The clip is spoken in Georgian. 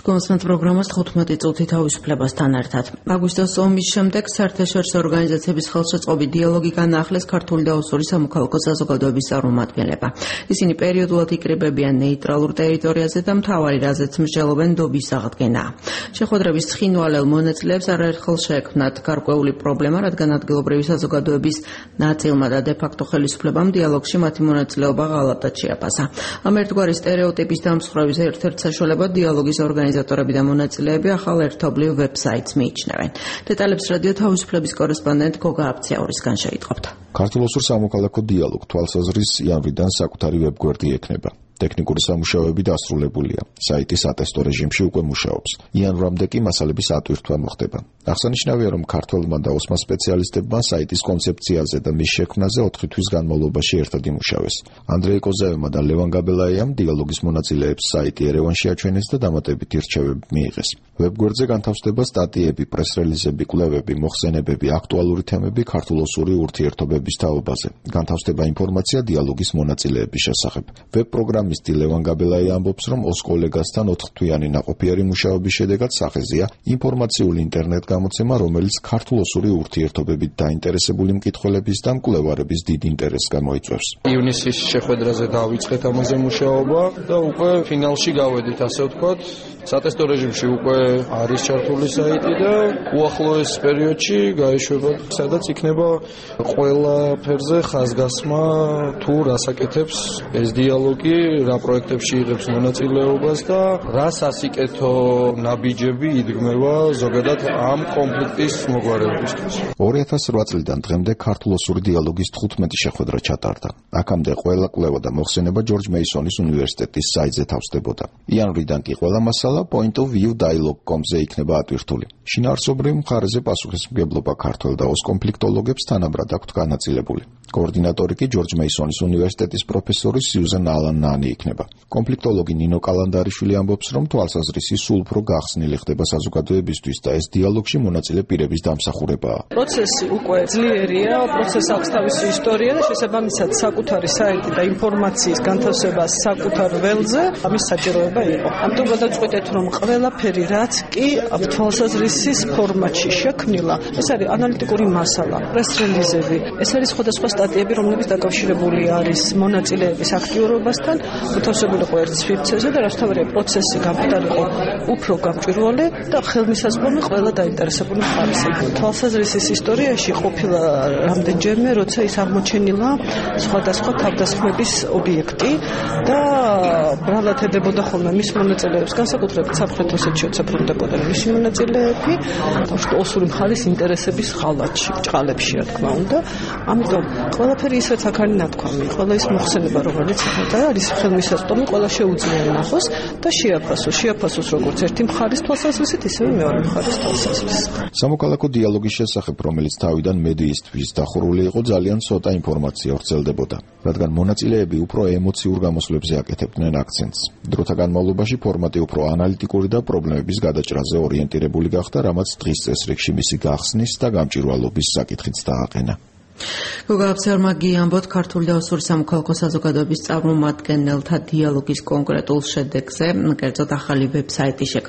გულისხმობთ პროგრამას 15 წუთი თავისუფლებასთან ერთად. აგვისტოს ომის შემდეგ საერთაშორისო ორგანიზაციების ხელშეწყობით დიალოგი განაახლეს ქართული და ოსური სამოქალაქო საზოგადოების წარმომადგენლებმა. ისინი პერიოდულად იკრიბებიან ნეიტრალურ ტერიტორიაზე და მთავარი რაზეც მსჯელობენ დობის აღდგენაა. შეხვედრების ცხინვალელ მონაწილეებს არაერთხელ შეექმნათ გარკვეული პრობლემა, რადგან ადგილობრივი საზოგადოების ნაწილმა და დე-ფაქტო ხელისუფლებამ დიალოგში მათი მონაწილეობა ღალატად შეაფასა. ამ ერთგვარი სტერეოტიპის დამსხვრევის ერთ-ერთ საშუალებად დიალოგის ორგანიზატორები და მონაწილეები ახალ ერთობლივ ვებსაიტს მიიჩნევენ. დეტალებს რადიო თავისუფლების კორესპონდენტ გოგა აბციაურისგან შეიტყობთ. ქართულ-ოსურ სამოქალაქო დიალოგ თვალსაზრისს იანვრიდან საკუთარი ვებგვერდი ექნება. ტექნიკური სამუშაოები დასრულებულია. საიტი სატესტო რეჟიმში უკვე მუშაობს. იანვრამდე კი მასალების ატვირთვა მოხდება. აღსანიშნავია, რომ ქართველმა და ოსმა სპეციალისტებმა საიტის კონცეფციაზე და მის შექმნაზე 4 თვის განმავლობაში ერთად იმუშავეს. ანდრეი კოზაევმა და ლევან გაბელაიამ დიალოგის მონაწილეებს საიტი ერევანში აჩვენეს და დამატებითი რჩევები მიიღეს. ვებგვერდზე განთავსდება სტატიები, პრეს-რელიზები, კვლევები, მოხსენებები, აქტუალური თემები ქართულ-ოსური ურთიერთობების თაობაზე. განთავსდება ინფორმაცია დიალოგის მონაწილეების შესახებ. ვებ-პროგრამისტი ლევან გაბელაია ამბობს, რომ ოს კოლეგასთან 4 თვიანი ნაყოფიერი მუშაობის შედეგად სახეზეა ინფორმაციული ინტერნეტ-გამოცემა, რომელიც ქართულ-ოსური ურთიერთობებით დაინტერესებული მკითხველების და მკვლევარების დიდ ინტერესს გამოიწვევს. ივნისის შეხვედრაზე დავიწყეთ ამაზე მუშაობა და უკვე ფინალში გავედით, ასე ვთქვათ. სატესტო რეჟიმში უკვე არის ჩართული საიტი და უახლოეს პერიოდში გაეშვება, სადაც იქნება ყველა ფერზე ხაზგასმა თუ რას აკეთებს ეს დიალოგი, რა პროექტებში იღებს მონაწილეობას და რას ასიკეთო ნაბიჯები იდგმება ზოგადად ამ კონფლიქტის მოგვარებისთვის. 2008 წლიდან დღემდე ქართულ-ოსური დიალოგის 15 შეხვედრა ჩატარდა. აქამდე ყველა კვლევა და მოხსენება ჯორჯ მეისონის უნივერსიტეტის საიტზე თავსდებოდა. იანვრიდან კი ყველა მასალა point of view dialog.com-ზე იქნება ატვირთული. შინაარსობრივ მხარეზე პასუხისმგებლობა ქართველ და ოს კონფლიქტოლოგებს თანაბრად აქვთ განაწილებული. კოორდინატორი კი ჯორჯ მეისონის უნივერსიტეტის პროფესორი სიუზან ალან-ნანი იქნება. კონფლიქტოლოგი ნინო კალანდარიშვილი ამბობს, რომ თვალსაზრისი სულ უფრო გახსნილი ხდება საზოგადოებისთვის და ეს დიალოგში მონაწილე პირების დამსახურებაა. პროცესი უკვე ძლიერია, პროცესს აქვს თავისი ისტორია და შესაბამისად საკუთარი საიტი და ინფორმაციის განთავსება საკუთარ ველზე ამის საჭიროება იყო. ამიტომ გადავწყვეტეთ, რომ ყველაფერი რაც კი თვალსაზრისის ფორმატში შექმნილა, ეს არის ანალიტიკური მასალა, პრეს-რელიზები, ეს არის სხვადასხვა სტატიები, რომლებიც დაკავშირებული არის მონაწილეების აქტიურობასთან, მოთავსებული იყო ერთ სვიფტზე და რასაც პროცესი გამხდარიყო უფრო გამჭვირვალე და ხელმისაწვდომი ყველა დაინტერესებული მხარეს. თვალსაზრისის ისტორიაში ყოფილა რამდენჯერმე, როცა ის აღმოჩენილა სხვადასხვა თავდასხმების ობიექტი და ბრალად ედებოდა ხოლმე მის მონაწილეებს, განსაკუთრებით სამხრეთ ოსეთშიც ებრუნდებოდნენ მისი მონაწილეები, ოსური მხარის ინტერესების ხალათში, ჭყალებში, რა თქმა უნდა. ამიტომ ყველაფერი ისეთ აქ არის ნათქვამი, ყველა ის მოხსენება, რომელიც არის ხელმისაწვდომი, ყველა შეუძლია ნახოს და შეაფასოს როგორც ერთი მხარის თვალსაზრისით, ისევე მეორე მხარის თვალსაზრისით. სამოქალაქო დიალოგის შესახებ, რომელიც თავიდან მედიისთვის დახურული იყო, ძალიან ცოტა ინფორმაცია ვრცელდებოდა, რადგან მონაწილეები უფრო ემოციურ გამოსვლებზე აკეთებდნენ აქცენტს. დროთა განმავლობაში ფორმატი უფრო ანალიტიკური და პრობლემების გადაჭრაზე ორიენტირებული გახდა, რამაც დღის წესრიგში მისი გახსნის და გამჭვირვალობის საკითხიც დააყენა. გოგა აბციაურმა გიამბოთ ქართული და ოსური სამოქალაქო საზოგადოების წარმომადგენელთა დიალოგის კონკრეტულ შედეგზე, კერძოდ ახალი ვებსაიტის